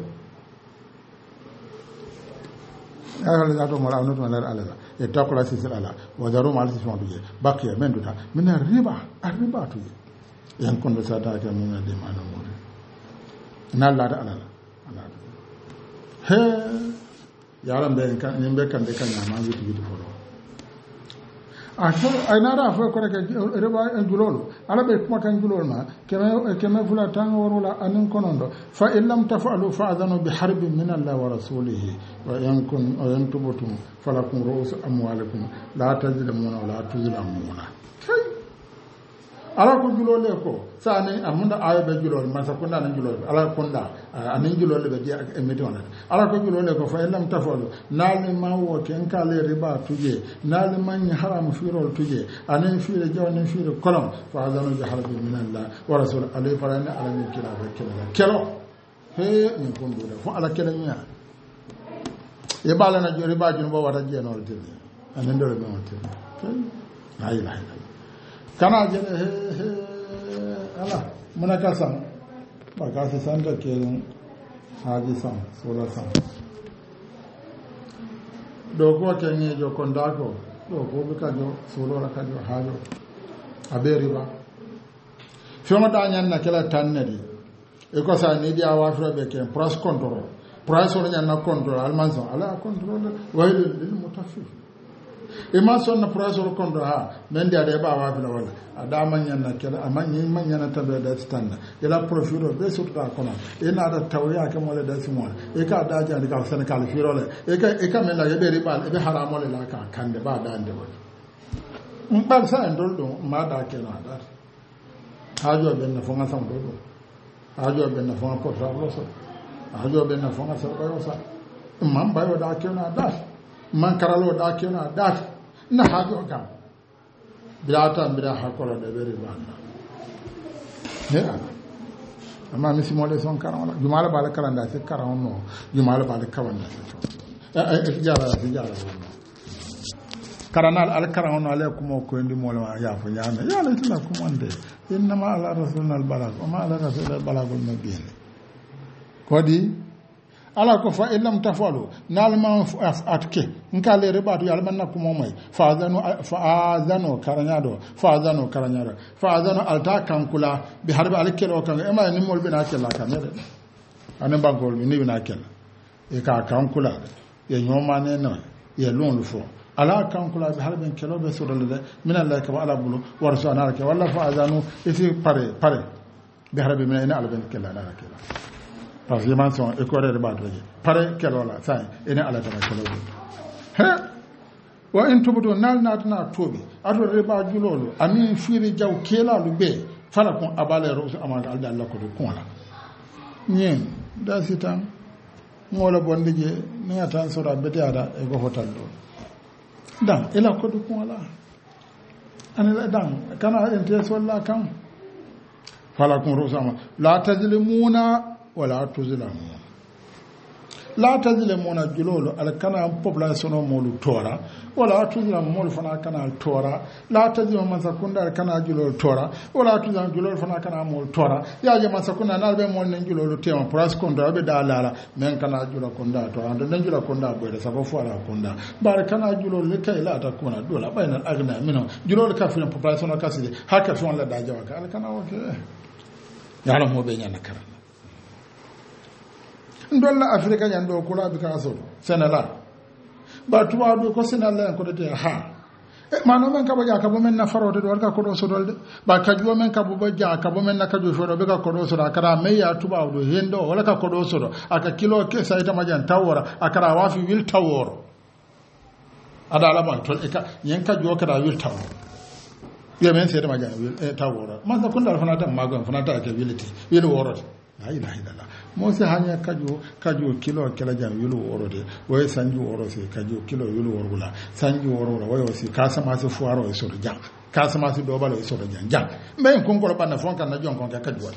ayol da to mala no to na ala e takula sisil ala wa daru mal sifon bije bakiya men duta min riba arriba to yan kondo sata ka mun de mano mo na la da ala ala he yaran be kan nimbe kan de kan ma yiti yiti fo a so ay nara fo ko rek riba en julolo ala be kuma kan julol ma keme keme fula tan worola anin konondo fa illam tafalu fa'adhanu bi harbin min Allah wa rasulihi wa yankun yantubutum falakum ru'us amwalikum la tajlamuna wa la tuzlamuna ala ko julole ko sane amunda ayo be julole man sakunda nan julole ala konda anin julole be dia ak emitona ala ko julole ko fa lam tafalu nal ma wo ken kale riba tuje nal man haram firol tuje anin fire jawne fire kolom fa azanu jaharbi min Allah wa rasul alay farana ala min kila fa kila kelo he min kondo fo ala kela nya e bala na riba jun bo wata jeno tede anin do be mo tede la ilaha illallah kana jere he he ala muna kasan ba ka se sanda kerin haji san sola san do ko kenye jo kondako do ko be ka jo solo la ka jo hajo aberi ba fema da nyan na kala tannedi e ko sa ni dia wa fro be ken price control price on nyan na control almanso ala control wayl lil mutaffif e ma sonna professeur kondo ha men dia de ba wa fila wala ada manyan na kala amanyi manyan na tabe da stanna ila professeur be su ta kono e na da tawya ka mole da simo e ka da ja ka sana ka firo le e ka e ka men la ye be riba e be haramo le la ka kande ba da ande wala un ba sa ndol do ma da ke na da hajo be na fonga sam do do hajo be na fonga portable so hajo be na fonga sa ba sa man ba yo da ke na da man karalo da kena dat na hajo gam bilata mbira hakola de beri banda ne amma misi mole son karam la jumala bala karanda se karam no jumala bala kawanda se e jara se jara karanal al karam no alaykum ko ndi mole ma ya fo nyana ya la tuna ko monde inna ma ala rasulul balag wa ma ala rasulul balagul mubin kodi ala ko fa illam tafalu nalma atke nkale ribatu yalman nakumo mai fa azanu fa azanu karanyado fa azanu karanyado fa azanu alta kankula bi harbi alkelo kan e ma ni mol bina kella kan ne anen bankol ni bina kella e ka kankula ye nyoma ne no ye lon fo ala kankula bi harbi kelo be sodale min allah ka ala bulu warso anarake walla fa azanu isi pare pare bi harbi min ina alben kella la kella parce que man son école de bad rege pare kelo la sai ene ala ta kelo he wa in tubuto nal natna tobi ato reba julolo amin firi jaw kela lu be fala kon abale ro amanda alda Allah ko ko la nyen da sitan mola bondije ni atan sura bete ada e go hotal do dan ila ko do ko la anela dan kana interest walla kan fala kon ro sama la tajlimuna wala tuzlamu la tazlamuna julolo al kana population molu tora wala tuzlamu molu fana kana tora la tazlamu man sakunda al kana julolo tora wala tuzlamu julolo fana kana molu tora ya je man sakunda nalbe mol nen julolo tema pras konda be dalala men kana julolo konda to ando nen julolo konda be de sabo fara konda bar kana julolo le kay la ta kona dola bainal agna mino julolo ka fina population ka sidi haka fi wala da jawa ka al kana woke ya la mo be nyana kara ndolla afrika nyando kula bika so senala ba tuwa do ko senala ko de ha e mano men ka bo ja ka bo men na farote do ka ko do so dolde ba ka jo men ka bo ba ja ka bo men na ka jo foro be ka ko do so da kara me ya tuba do hendo wala ka ko do so do aka kilo ke sai ta majan tawora akara wafi wil taworo ada la ban tol e ka yen ka jo ka da wil taworo ye men sai ta majan wil taworo man ta kun da fana ta magon fana ta ke wiliti wil woro la ilaha illallah mo se hanya kajo kajo kilo kala jam yulu worode way sanju woro se kajo kilo yulu worula sanju woro way o se kasa ma se fuaro e so jang kasa ma se do balo e so jang jang men kon ko bana fon kan na jon kon ka kajo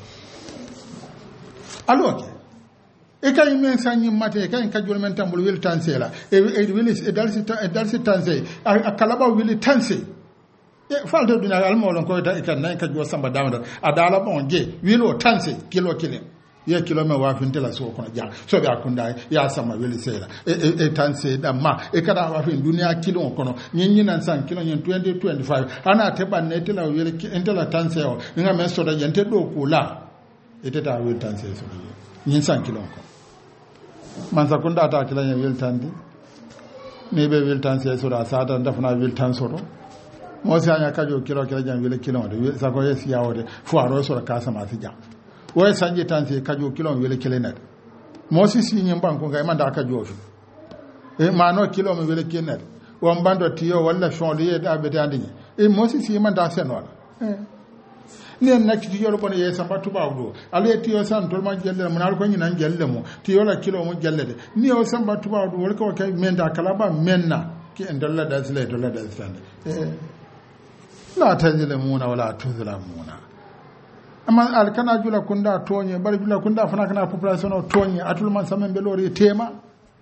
alo e kay men sanyi mate kay kajo men tambul wil tansela e e wil e dalsi e dalsi tanse a kalaba wil tanse e falde duna almolon ko ta ikan nan kajo samba damada adala bon je wilo tanse kilo kilo ye kilo me wa fin tela so kono ja so be akunda ya sama wili sela e e, e tanse da ma e kada wa fin dunia kilo kono nyin nyin nan san kilo nyin twenty twenty-five ana te ban ne tela wili intela tanse o nga men so da yente do kula e te ta wili tanse so nyin san kilo ko man sa kunda ta kila nyin wili tandi ne be wili tanse so da sa ta ndafna wili tanso do mo se anya kajo kilo kila jan wili kilo de sa ko yes yawode fuaro so da kasa ma ti ja way sanje tanse kajo kilo wele kelenet mo si si nyim banko ngay manda kajo fi e mano kilo me wele kenet won bando tiyo walla fon liye da be tandi e mo si si manda senol eh ne nak ti yoro bon ye samba tuba do ale tiyo san tol ma gelle mo nal ko nyina gelle mo tiyo la kilo mo gelle de ni o samba tuba do wol ko kay menda kala ba menna ki en dalla da sile dalla da stande eh la tajlamuna wala tuzlamuna amma alkana jula kunda tonye bari jula kunda fana kana population o tonye atul man samen be lori tema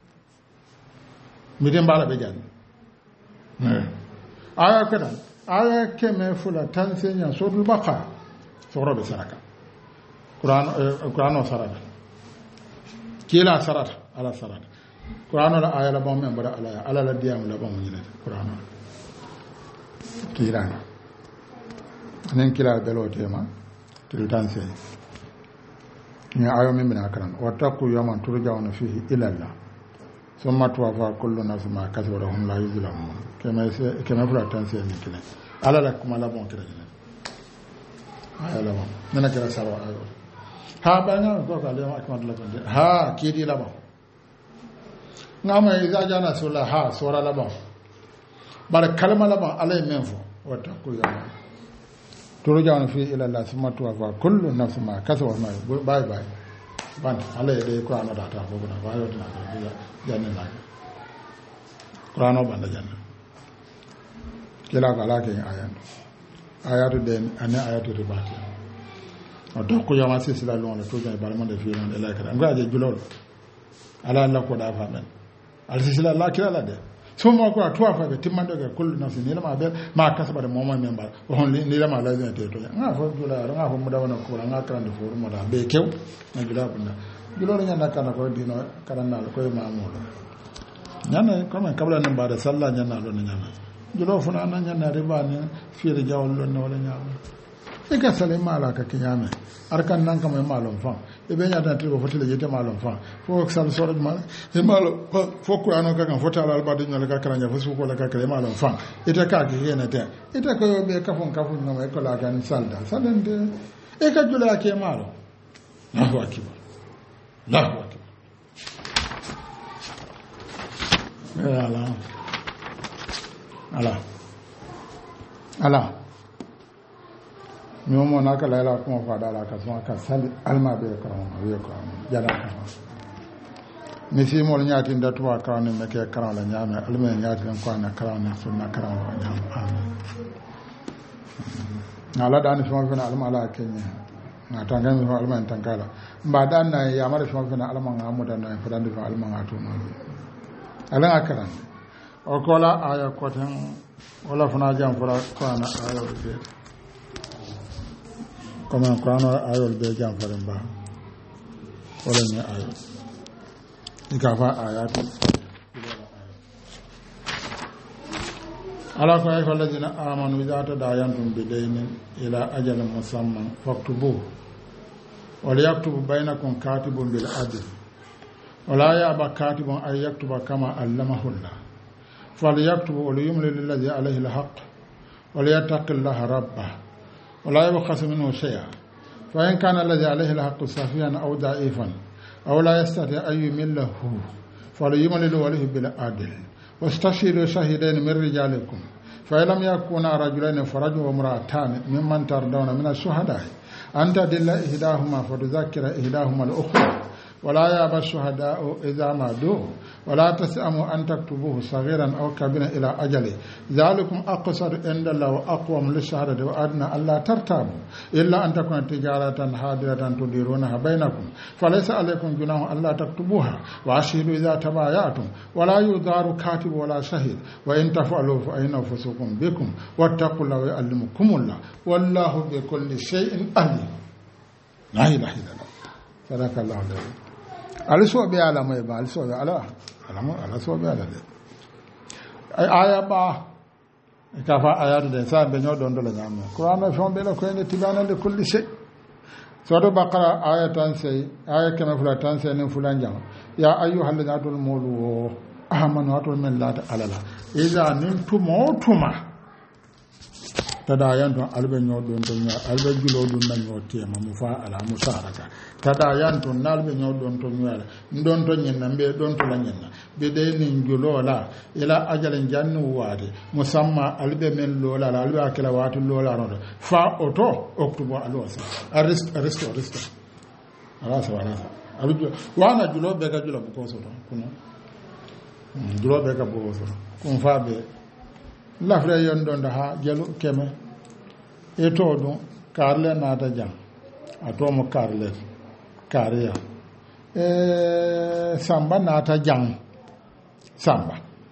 mi dem bala be jani eh aya kada aya keme fula tansenya suratul baqara sura be saraka qur'an qur'an saraka kila sarata ala sarata qur'an la aya la bom men bara ala ala la diam la bom ni qur'an kila nen kila be lo tema tiltanse ni ayo min bin akran wa taqu yawman turja'una fihi ila Allah summa tuwafa kullu nafsin ma kasabat wa hum la yuzlamun kema kema fula tanse ni kile ala la kuma la bon kire ni ayo la bon nana kira sawa ayo ha ba nga ko ka le akmat la kon ha kidi la bon ngama iza jana sula ha sura la bon bar kalma la bon alay menfo wa taqu yawman turja'una fi ila Allah summa tuwafa kullu nafsin ma kasabat ma bye bye ban ala de Qur'an da ta ko na ba yo na da janna na Qur'an ba da janna kila ga la ke ayan ayatu de ana ayatu ribati o to ko yama se sila lon la to ga ba man da fi ran da la ka nga je julol ala la ko da fa ben al sila la kila la de so mo ko to fa be timmando ga kullu nafsin ni ma be ma kasaba da momo memba on ni la ma la zin te to nga fo jula nga fo mu da wana ko nga kan da fo mu da be kew na jula bunda juloo ñanda kana ko dino karannaal koye mamuɗo ñanna comme kabla ne mbaɗa salla ñanna ɗo ne ñanna juloo funa na ñanna riba ni fiiri jawol ɗon ne wala ñaama e ka sale maala ka kiñaame arkan nan kam e maalon fan e ɓe ñatanatiri ko fotile jete maalon fan fo sal soroj ma e maalo fo kurano kakan fo taala alɓade ñole ka karaña fo sukola kakara e maalon fan ite kaake kene ten ite koyo ɓe kafon kafun ñoma e kolakan salda salente e ka julake maalo lahu akibar lahu akibar ala ala ala ñomo naka layla kuma fada la ka so ka sali alma be ko be ko jada ka ni si mo nyaati ndatu wa ka ne meke karam la nyame alma nyaati lan ko na karam na sunna karam wa nyam amin ala dani fo fena alma la kenya na tanga mi alma tangala mba dan na ya mara fo fena alma ngamu dan na fo dan fo alma ngatu no ala akaran o kola aya ko tan wala fana jam fora ko na aya be comme Qur'ano ayol be jam faren ba wala ni ayol ika fa ayatu ala ko ay falladina amanu idza tadayantum bidaynin ila ajalin musamman faktubu wala yaktubu bainakum katibun bil adl wala ya'ba katibun ay yaktuba kama allamahu Allah falyaktub wala yumlil alladhi alayhi alhaq wala yattaqillaha rabbah ولا يبخس منه شيئا فإن كان الذي عليه الحق صافيا أو ضعيفا أو لا يستطيع أن يمله فليملل وليه بالعدل واستشهدوا شهيدين من رجالكم فإن لم يكونا رجلين فرجل وامرأتان ممن ترضون من الشهداء أن تدل إحداهما فتذكر إحداهما الأخرى ولا يأبى الشهداء إذا ما دعوا ولا تسأموا أن تكتبوه صغيرا أو كبيرا إلى أجله ذلكم أقصر عند الله وأقوم للشهادة وأدنى ألا ترتابوا إلا أن تكون تجارة حاضرة تديرونها بينكم فليس عليكم جناح ألا تكتبوها وأشهدوا إذا تبايعتم ولا يضار كاتب ولا شهيد وإن تفعلوا فإنه فسوق بكم واتقوا الله ويعلمكم الله والله بكل شيء عليم لا إله إلا الله صدق الله العظيم ala so be ala mai ba ala so be ala ala mo ala so be ala de aya ba ka fa aya de sa be nyo don do la nyama qur'an fa be la ko ne tibana de kulli shay so do baqara aya tan say aya kana fula tan say ne fulan jam ya ayyuhal ladina mulu amanu atul min la ala la iza nin tumo tuma tada yanto albe nyo don to nya albe julo dun na nyo tema mu fa ala musaraka tada yanto nalbe nyo don to nya don to nyen nambe don to la nyen be de nin julo la ila ajalin jannu wade musamma albe men lola la albe akela watu lola no fa oto oktubo alosa arrest arrest arrest ala sa wala abu wana julo be ka julo ko so kuno julo be ka bo so kun fa be lafre yon don da ha jalu keme e to dum karle na ta jam ato mo karle kariya e samba na ta jam samba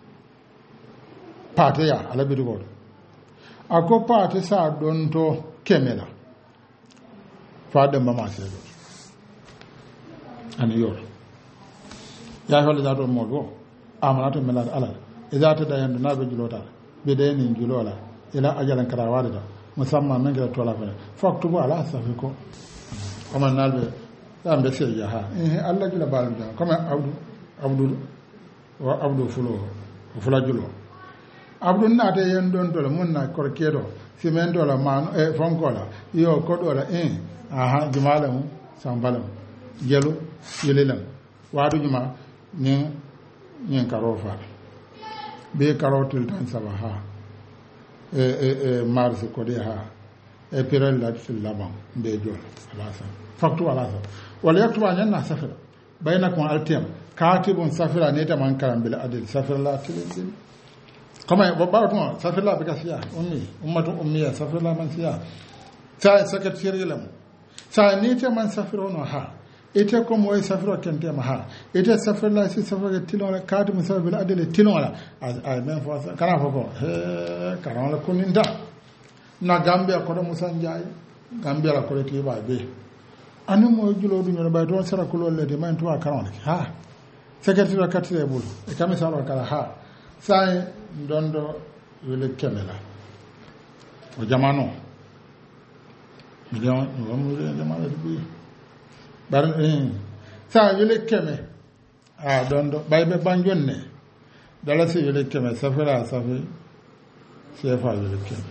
pate ya ala bidu god ako pate sa don to kemela fa de mama se do ani yor ya holle da do mo go amana to melal ala idza ta da yanda na be julota bidainin julola ila ajalan karawada da musamman men ga tola fa faktubu ala safiko kuma nalbe dan be sai ya ha eh Allah jula balu da kuma abdu abdu wa abdu fulo fula julo abdu na te yen don dola mun na korkedo simen dola man e fonkola yo ko dola eh aha jumala mu sambalam jelu yelelam wadu juma ni ni karofa be karotul tan sabaha e e e marsi ko de ha e pirel la fil laban be jol alasa faktu alasa wala yaktuba nyanna safira bainakum altim katibun safira ne ta man karam bil adil safira la tilin kama babba to safira la bikasiya ummi ummatu ummiya safira la man siya sa secretary lam sa ne ta man safira no ha ite ko moy safiro kente ma ha ite safir la si safiro tilon la kadu musabbil adele tilon la a men fo kana fo ko he kana la kuninda na gambia ko do musanjay gambia la ko ti ba be anu mo julo du ñono bay to sara ko lolle de man to akaron ha secrétaire la katire bul e kam sala kala ha sai ndondo wele kemela o jamano million no mo le jamano de bi bar eh sa wele keme a dondo baybe banjonne dala si wele keme safara safi sefa wele keme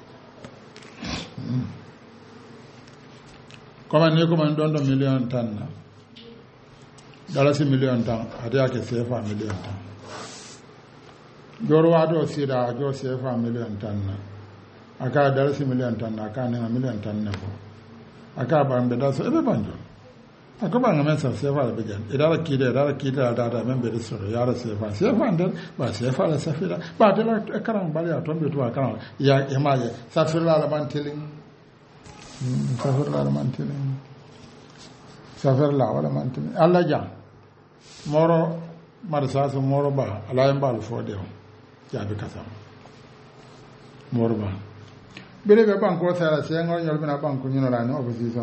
comme ni comme dondo million tan na dala si million tan ade ke sefa million tan joro wado sida jo sefa million tan na aka dala si million tan na aka na million tan na ko aka ban be da so ebe banjo aka ban men sa sefa da bejan idara kide idara kide da da men be so ya ra sefa sefa ndel ba sefa la safira ba de la karam bali a tombe to karam ya emaje safira la ban telling safira la man telling safira la wala man telling alla ja moro marsa so moro ba ala en bal fo de jaabi kasam moro ba bele be banko sala se ngol nyol bina banko nyino la no opposition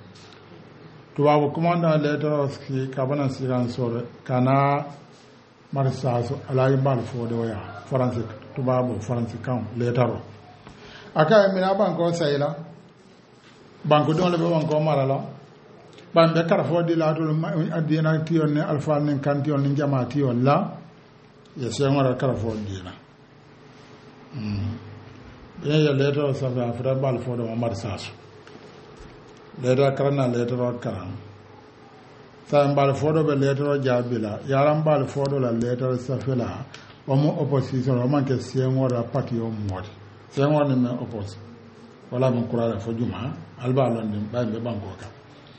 to wa commandant letter of kabana siran sore kana marsa so ala en bal fo de ya france to ba bo france kan letter aka mina banko sayla banko don le be banko marala ban be karfo di la to adina tiyon ne alfa nen kan tiyon ne jama tiyon la ya se ngora karfo di la mm be ya leto sa fa fra bal fo do mar sasu leto karana leto karan sa bal fo do be leto jabila yaran bal fo do la leto safela o mo opposition o man ke se ngora parti o modi se ngora ne oppose wala mo kurala fo juma alba lon dem ba be banko ka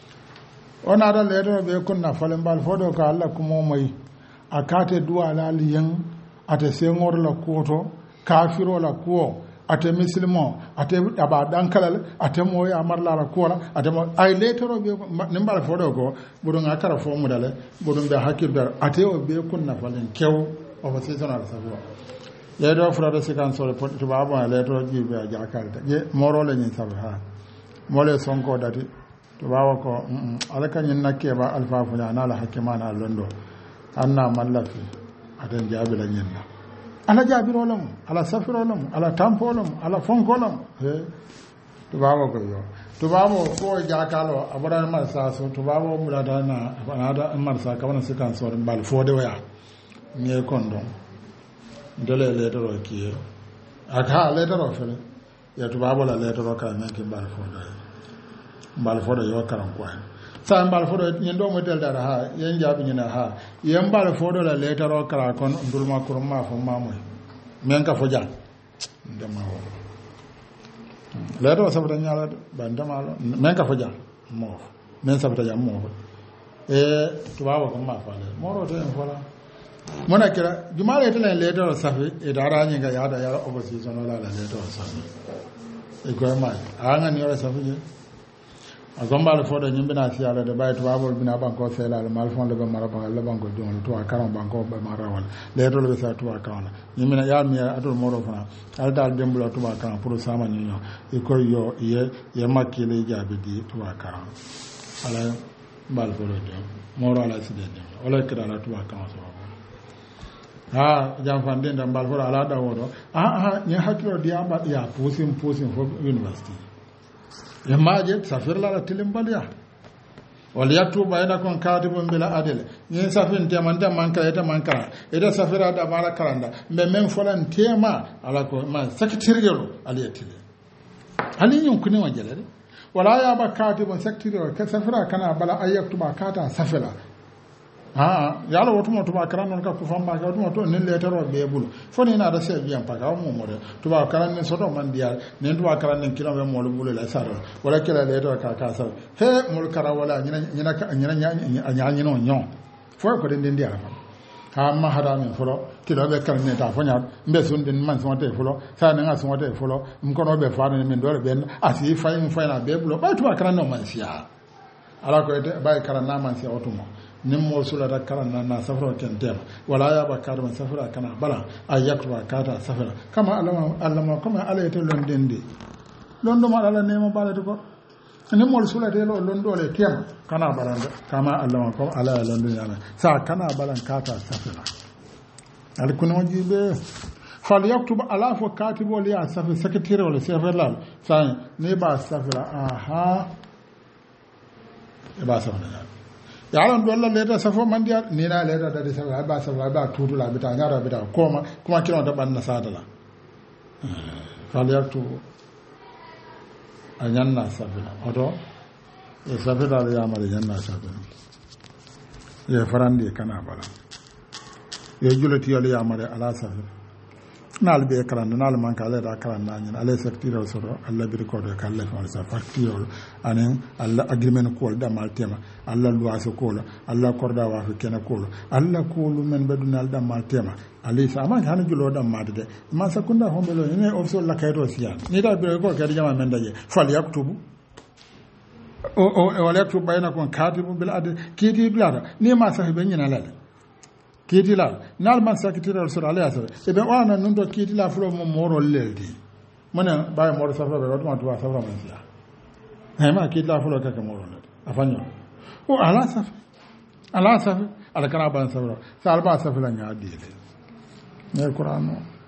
on ada leto be kunna falen bal fodo ka alla kumo mai akate duwa la liyan ate sengor la koto kafiro la ko ate muslimo ate aba dankalal ate moy amarla la ko ate mo ay leto be nimbal fodo ko budun akara fo mudale budun be hakibber ate o be kunna falen kew o ba seasonal sabo leto frada sikan sore to baba leto jibe jakalta je moro le nyin sabe ha mole sonko dati to bawa ko alaka nyin nakke ba alfa funa na la hakimana londo anna mallafi adan jabila nyinna ala jabiro lam ala safiro lam ala tampo lam ala fonko lam he to bawa ko yo to bawa ko jakalo abara mar sa so to bawa mulada na anada mar sa ka wana sikan so bal fode waya nye kondo dole le to ki aka le to fele ya to bawa la le to ka na ki bal fode bal fodo yo karan kwa sa bal fodo nyen do mo del dara ha yen jabi nyina ha yen bal fodo la letaro kara kon ndulma kurma fo mamoy men ka fo ja ndema wo letaro sabata nyala ba ndema lo men ka fo ja mo men sabata ja mo e to bawo ko ma fa le mo ro to en fola mona kira jumale to len letaro safi e dara nyinga yada yara opposition la la letaro safi e ko ma anga ni ora safi je agombal fodo nyimbina si ala de bayto babol bina banko sela mal fon le mara ba le banko don to akaram banko ba mara wal le to le sa to akaram nyimbina ya mi adol moro fana al dal dembulo to akaram pour sama nyinyo e ko yo ye ye makile jabe di to akaram ala bal fodo de moro ala si de wala kira ala to akaram so ha jam fande ndam bal fodo ala da wodo ah ah ni hakilo di amba ya pusin pusin fo university yamaje safir la tilimbaliya wal yatuba ina kon katibun bila adil ni safin tema ndam manka eta manka ida safira da mara karanda be men folan tema ala ko ma secretarial aliyatile ali nyun kuni wajale wala ya ba katibun secretarial ka safira kana bala ayaktuba kata safila ha yalo wotumo tuba karan non ka ko famba ka wotumo to nen letero be bulu foni na da se bien pa ka mo mo de tuba karan nen soto man dia nen tuba karan nen kilo be mo lo bulu la saro wala kila letero ka ka sa he mul kara wala nyina nyina ka nyina nya nyino nyo fo ko den den dia ha ma hada men folo kilo be karan nen ta fonya mbe sun den man so te folo sa nen aso te folo mkono be fa nen men do be asi fa im fa na be bulu ba tuba karan no man sia ala ko de bay karan na man sia otumo nim mo sula da karan na safara kentem wala ya bakar man safara kana bala ayakwa kata safara kama alama alama kama alayta londende londo ma ala nema bala to ko ni mol sula de lo londo le tema kana baranda kama Allah ko ala londo yana sa kana balan kata safira al kuno jibe fal yaktubu ala fo katibo li asafir secretary wala safira sa ne ba safira aha e ba safira ya ran do Allah leda safo mandiya ni na leda da safira ba safira ba tutu la bita nyara bita koma kuma kino da ban na sadala fal yaktubu a ñanna safina oto e safinaɗo yamare ñanna safina ye farandi e kana bala ye juletiyol yamare ala safina naal ɓe karande naal manque aleda karandañen ala sectirol soto allah biri koto ka allah fewal sa factirol anen allah agreement kuol ɗamal tema allah luwase kuola allah korda wafe kene kuolo allah kuolu men ɓeɗunal ɗammal tema alay sa amanke hano julo ɗammade de ma sakkunda hombelo ene officiol lakkayto siyan ni taw biro ko kadi jama men dañe fal yaktubu o wala yaktubu ɓayna kon katibu bil ade kiiti blata ni ma sahi ɓe ñinalale kiitila naal man sakitiral soro ala yasaɓe eɓe wana nun to kiitila fulo mo morol leldi mone ɓawi moɗo safraɓe watuma tuba safra man siya eyma kiitila fulo kake morol lede a faño o ala safe ala safe ala kana ban safra sa alba safe la ñaa diile mais Qur'an